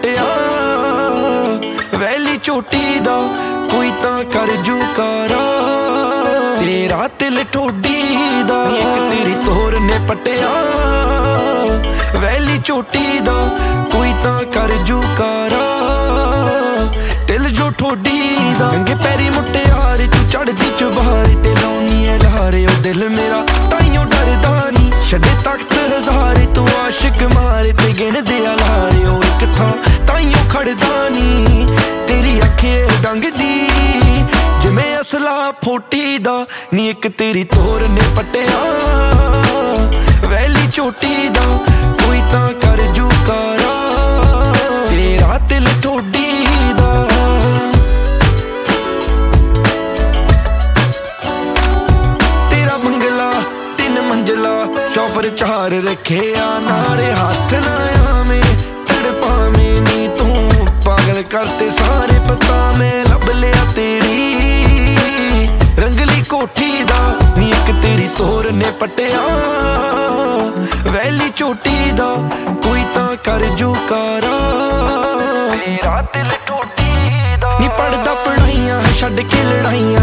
ਪਟਿਆ ਵੈਲੀ ਝੋਟੀ ਦਾ ਕੋਈ ਤਾਂ ਕਰ ਜੂਕਾਰਾ ਤੇਰਾ ਦਿਲ ਠੋਡੀ ਦਾ ਇੱਕ ਤੇਰੀ ਤੋਰ ਨੇ ਪਟਿਆ ਵੈਲੀ ਝੋਟੀ ਦਾ ਕੋਈ ਤਾਂ ਕਰ ਜੂਕਾਰਾ ਦਿਲ ਜੋ ਠੋਡੀ ਦਾ ਨੰਗੇ ਪੈਰੀ ਮੁਟਿਆਰੇ ਤੂੰ ਚੜਦੀ ਚੁਬਾਰੇ ਤੇ ਲਾਉਣੀ ਐ ਲਹਾਰੇ ਉਹ ਦਿਲ ਮੇਰਾ ਤਾਈਓ ਡਰਦਾ ਨੀ ਛੱਡੇ ਤਖਤ ਹਜ਼ਾਰੇ ਤੂੰ ਆਸ਼ਿਕ ਮਾਰੇ ਤੇ ਗਿਣਦੇ ਆ ਲਾਰੇ ਉਹ ਇੱਕ ਥਾਂ ਤਾਈਓ ਖੜਦਾ ਨੀ ਤੇਰੀ ਅੱਖੇ ਡੰਗਦੀ ਜਿਵੇਂ ਅਸਲਾ ਫੋਟੀ ਦਾ ਨੀ ਇੱਕ ਤੇਰੀ ਤੋਰ ਨੇ ਪਟਿਆ ਵੈਲੀ ਝੋਟੀ ਦਾ ਕੋਈ ਤਾਂ ਕਰ ਜੂਕਾਰਾ ਤੇਰਾ ਦਿਲ ਠੋਡੀ ਦਾ ਤੇਰਾ ਬੰਗਲਾ 3 ਮੰਜ਼ਲਾ ਸ਼ੌਫਰ 4 ਰੱਖਿਆ ਨਾਰੇ ਹੱਥ ਨਾ ਆਵੇਂ ਤੜਪਾਵੇਂ ਨੀ ਤੂੰ ਪਾਗਲ ਕਰਤੇ ਸਾਰੇ ਪਤਾ ਮੈਂ ਲੱਭ ਲਿਆ ਤੇਰੀ ਰੰਗਲੀ ਕੋਠੀ ਦਾ ਨੀ ਇੱਕ ਤੇਰੀ ਤੋਰ ਨੇ ਪਟਿਆ ਵੈਲੀ ਝੋਟੀ ਦਾ ਕੋਈ ਤਾਂ ਕਰ ਜੂਕਾਰਾ ਤੇਰਾ ਦਿਲ ਠੋਡੀ ਦਾ ਨੀ ਪੜਦਾ ਪੜਾਈਆਂ ਛੱਡ ਕੇ ਲੜਾਈਆਂ